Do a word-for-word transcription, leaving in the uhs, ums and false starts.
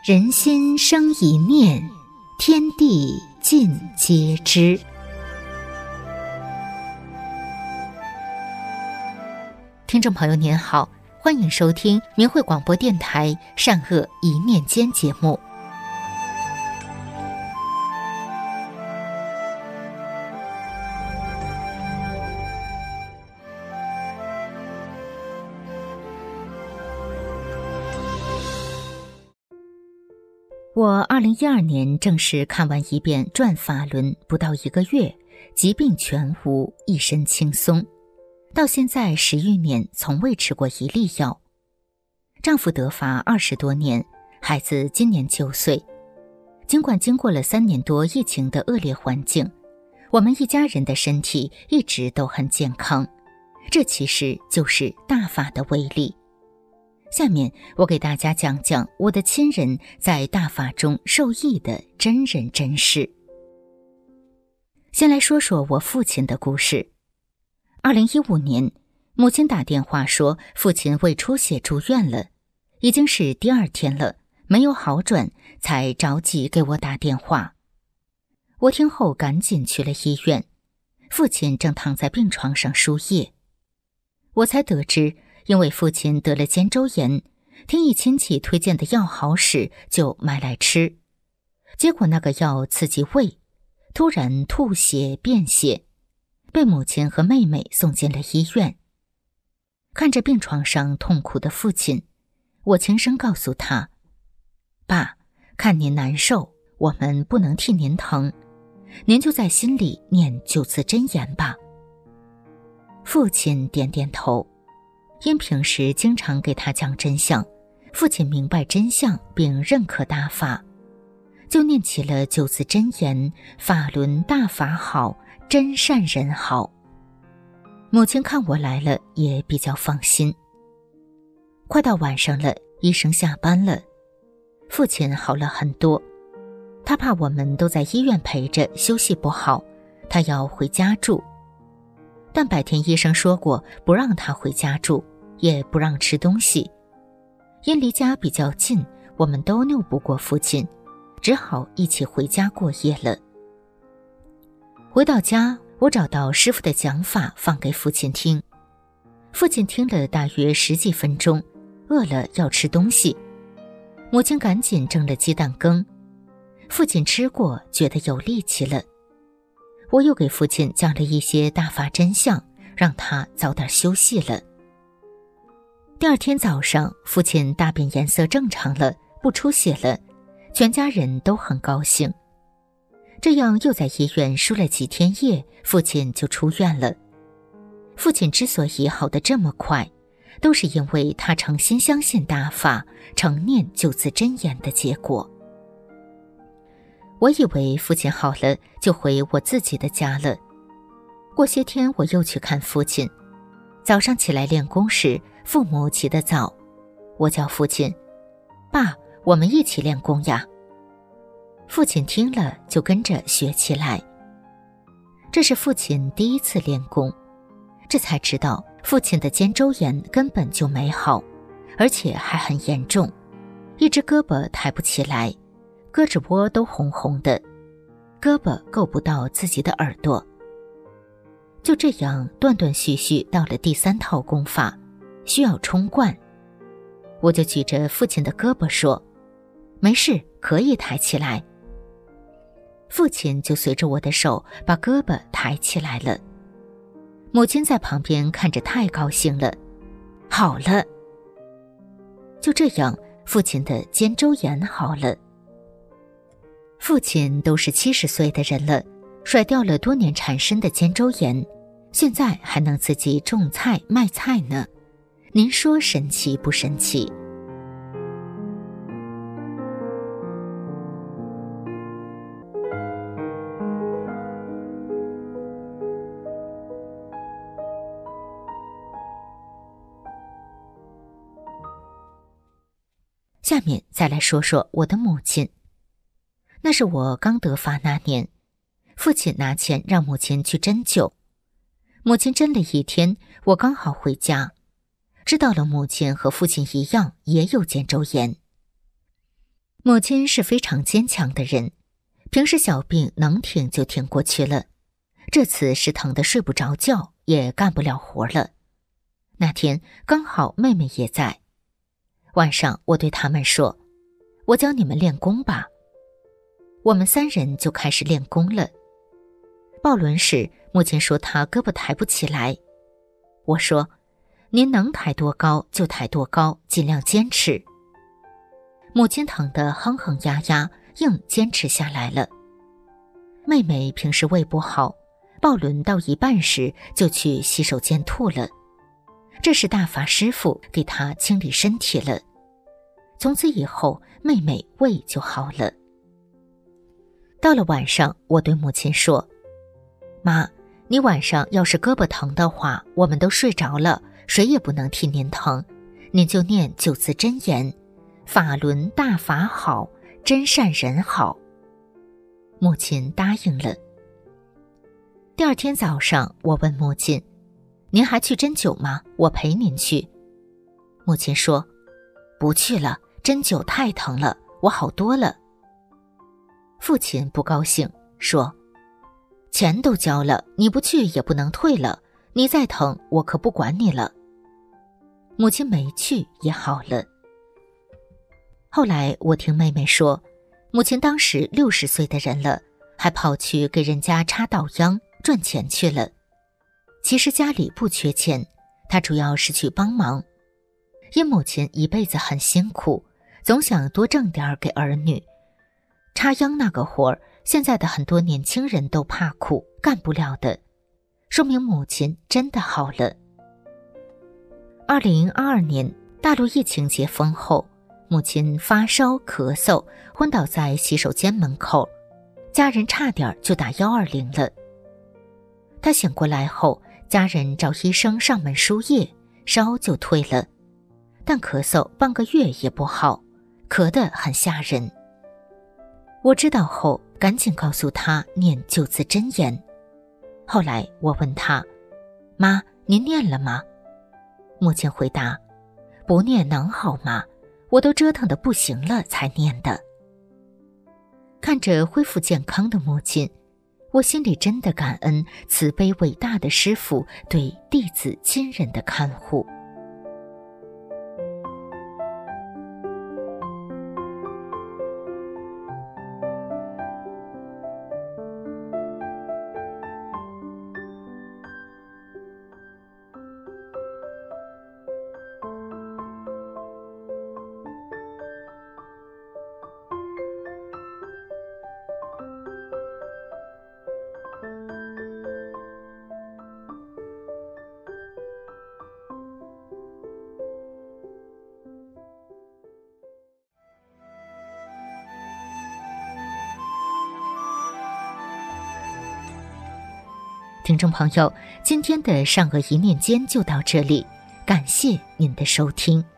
人心生一念，天地尽皆知。听众朋友您好，欢迎收听明慧广播电台善恶一念间节目。我二零一二年正式看完一遍《转法轮》，不到一个月，疾病全无，一身轻松。到现在十余年，从未吃过一粒药。丈夫得法二十多年，孩子今年九岁。尽管经过了三年多疫情的恶劣环境，我们一家人的身体一直都很健康。这其实就是大法的威力。下面我给大家讲讲我的亲人在大法中受益的真人真事。先来说说我父亲的故事。二零一五年，母亲打电话说父亲胃出血住院了，已经是第二天了，没有好转，才着急给我打电话。我听后赶紧去了医院，父亲正躺在病床上输液。我才得知，因为父亲得了肩周炎，听一亲戚推荐的药好使，就买来吃。结果那个药刺激胃，突然吐血便血，被母亲和妹妹送进了医院。看着病床上痛苦的父亲，我轻声告诉他：爸，看您难受，我们不能替您疼，您就在心里念九字真言吧。父亲点点头。因平时经常给他讲真相，父亲明白真相并认可大法，就念起了九字真言：法轮大法好，真善人好。母亲看我来了也比较放心。快到晚上了，医生下班了，父亲好了很多。他怕我们都在医院陪着休息不好，他要回家住。但白天医生说过不让他回家住，也不让吃东西。因离家比较近，我们都拗不过父亲，只好一起回家过夜了。回到家，我找到师父的讲法放给父亲听。父亲听了大约十几分钟，饿了要吃东西。母亲赶紧蒸了鸡蛋羹，父亲吃过，觉得有力气了。我又给父亲讲了一些大法真相，让他早点休息了。第二天早上，父亲大便颜色正常了，不出血了，全家人都很高兴。这样又在医院输了几天液，父亲就出院了。父亲之所以好得这么快，都是因为他诚心相信大法，诚念九字真言的结果。我以为父亲好了就回我自己的家了。过些天我又去看父亲，早上起来练功时，父母起得早，我叫父亲：爸，我们一起练功呀。父亲听了就跟着学起来。这是父亲第一次练功，这才知道父亲的肩周炎根本就没好，而且还很严重，一只胳膊抬不起来，胳肢窝都红红的，胳膊够不到自己的耳朵。就这样断断续续到了第三套功法，需要冲冠。我就举着父亲的胳膊说：没事，可以抬起来。父亲就随着我的手把胳膊抬起来了。母亲在旁边看着太高兴了，好了。就这样，父亲的肩周炎好了。父亲都是七十岁的人了，甩掉了多年缠身的肩周炎，现在还能自己种菜卖菜呢。您说神奇不神奇？下面再来说说我的母亲。那是我刚得法那年，父亲拿钱让母亲去针灸，母亲针了一天，我刚好回家，知道了母亲和父亲一样也有肩周炎。 母亲是非常坚强的人，平时小病能挺就挺过去了，这次是疼得睡不着觉，也干不了活了。那天刚好妹妹也在，晚上我对他们说，我教你们练功吧。我们三人就开始练功了。抱轮时，母亲说她胳膊抬不起来，我说您能抬多高就抬多高，尽量坚持。母亲疼得哼哼呀呀，硬坚持下来了。妹妹平时胃不好，抱轮到一半时就去洗手间吐了，这是大法师傅给她清理身体了。从此以后，妹妹胃就好了。到了晚上，我对母亲说，妈，你晚上要是胳膊疼的话，我们都睡着了，谁也不能替您疼，您就念九字真言，法轮大法好，真善人好。母亲答应了。第二天早上，我问母亲，您还去针灸吗？我陪您去。母亲说，不去了，针灸太疼了，我好多了。父亲不高兴，说，钱都交了，你不去也不能退了，你再疼我可不管你了。母亲没去也好了。后来我听妹妹说，母亲当时六十岁的人了，还跑去给人家插稻秧赚钱去了。其实家里不缺钱，她主要是去帮忙，因母亲一辈子很辛苦，总想多挣点给儿女。插秧那个活儿，现在的很多年轻人都怕苦，干不了的，说明母亲真的好了。二零二二年大陆疫情解封后，母亲发烧咳嗽，昏倒在洗手间门口，家人差点就打一二零了。她醒过来后，家人找医生上门输液，烧就退了，但咳嗽半个月也不好，咳得很吓人。我知道后赶紧告诉她念九字真言。后来我问她，妈，您念了吗？母亲回答，不念能好吗？我都折腾得不行了才念的。看着恢复健康的母亲，我心里真的感恩慈悲伟大的师父对弟子亲人的看护。听众朋友，今天的善恶一念间就到这里，感谢您的收听。